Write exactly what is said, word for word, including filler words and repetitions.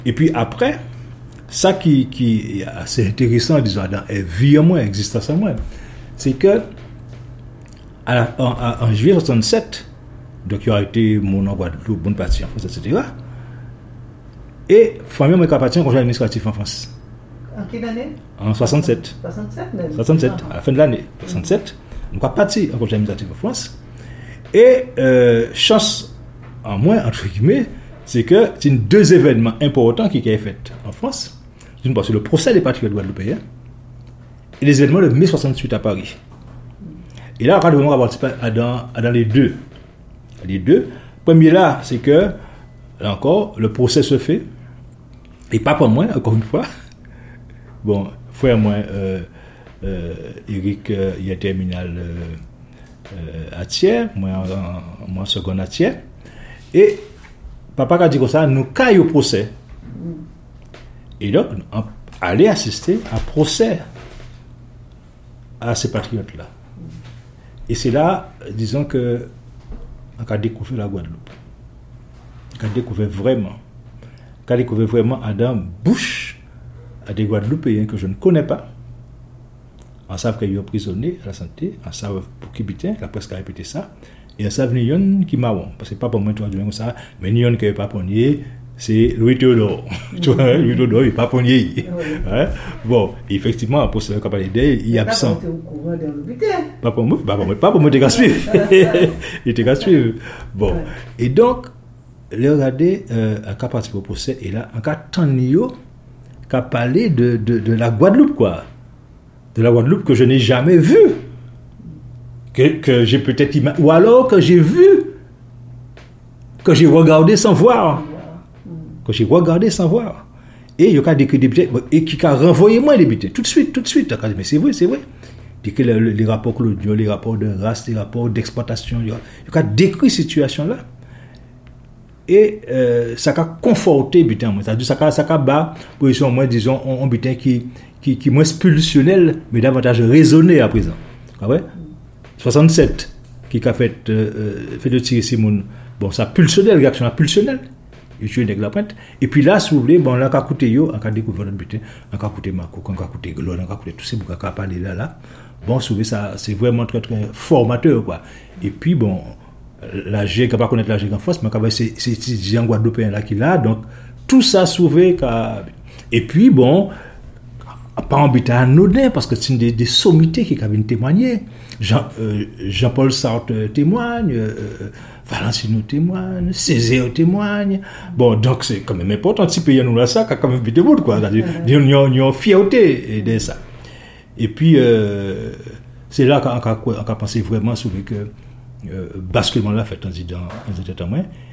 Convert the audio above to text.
Et puis après, ça qui, qui est assez intéressant, disons, dans la vie en moi, l'existence en moi, c'est que à la, en, en, en juillet soixante-sept, donc il y a été mon en Guadeloupe, bonne partie en France, et cetera. Et famille moi qui appartient au conseil administratif en France. En quelle année? En soixante-sept. soixante-sept même. soixante-sept, à la fin de l'année. soixante-sept. Donc, on est parti au conseil administratif en France. Et euh, chance en moins, entre guillemets, c'est que c'est une, deux événements importants qui ont été faits en France. D'une part, c'est le procès des patriotes guadeloupéens et les événements de mai soixante-huit à Paris. Et là, on va vraiment participer dans, dans les deux. Les deux. Premier là, c'est que, là encore, le procès se fait. Et pas pour moi, encore une fois. Bon, frère, moi, euh, euh, Eric, euh, il est terminal euh, euh, à Thiers, moi, en, moi, seconde à Thiers. Et papa a dit comme ça, nous caillons au procès. Et donc, on allait assister à un procès à ces patriotes-là. Et c'est là, disons que, on a découvert la Guadeloupe. On a découvert vraiment. On a découvert vraiment Adam Bouche à des Guadeloupéens que je ne connais pas. On savent qu'ils sont prisonniers à la santé, on savent pour qui bitin, la presse a répété ça, et on savent qu'il y a qui marront, parce que pas pour moi, tu vois, comme ça, mais il y a qui n'est pas pogné, c'est Louis Théodore. Tu vois, Louis Théodore, il n'est pas pogné. Hein? Bon, effectivement, pour ce qu'on il est absent. Pas pour moi, pas pour moi, pas pour moi, il était suivre. Il était suivre. Bon, et donc, les regarder, euh, à cas participer au procès, et là, en cas tant qu'à parler de, de, de la Guadeloupe, quoi. De la Guadeloupe que je n'ai jamais vue. Que, que j'ai peut-être imaginé. Ou alors que j'ai vu. Que j'ai regardé sans voir. Que j'ai regardé sans voir. Et il y a des députés, et qui a renvoyé moi les députés. Tout de suite, tout de suite. Mais c'est vrai, c'est vrai. Que les, les rapports coloniaux, les rapports de race, les rapports d'exploitation, il y a décrit cette situation-là. Et euh, ça a conforté butin moi, c'est-à-dire ça a ça a bas position moi disons un butin qui qui qui moins pulsionnel mais davantage raisonné à présent. Ah ouais? soixante-sept qui a fait euh, fait de tirer Simone. Bon ça pulsionnel réaction pulsionnelle. Il tue avec la pointe et puis là si vous voulez bon là qu'a coûté yo en cas découvert notre butin, en cas coûté Marco, en cas coûté Glon, en cas coûté tous ces bouquins qu'a parlé là là. Bon soulever ça c'est vraiment très très formateur quoi. Et puis bon la G, qui ne pas connaître la G en France, mais c'est ces étudiants guadeloupéens là qui là, donc tout ça sauvé. Et puis bon, pas en but anodin, parce que c'est des, des sommités qui viennent témoigner. Jean, euh, Jean-Paul Sartre témoigne, euh, Valenciennes témoigne, Césaire témoigne. Bon, donc c'est quand même important, si pays nous là ça, qui a quand même vu des mots, quoi. Il y a une fierté de ça. Et puis, euh, c'est là qu'on a pensé vraiment sur que. Euh, basculement là fait un temps en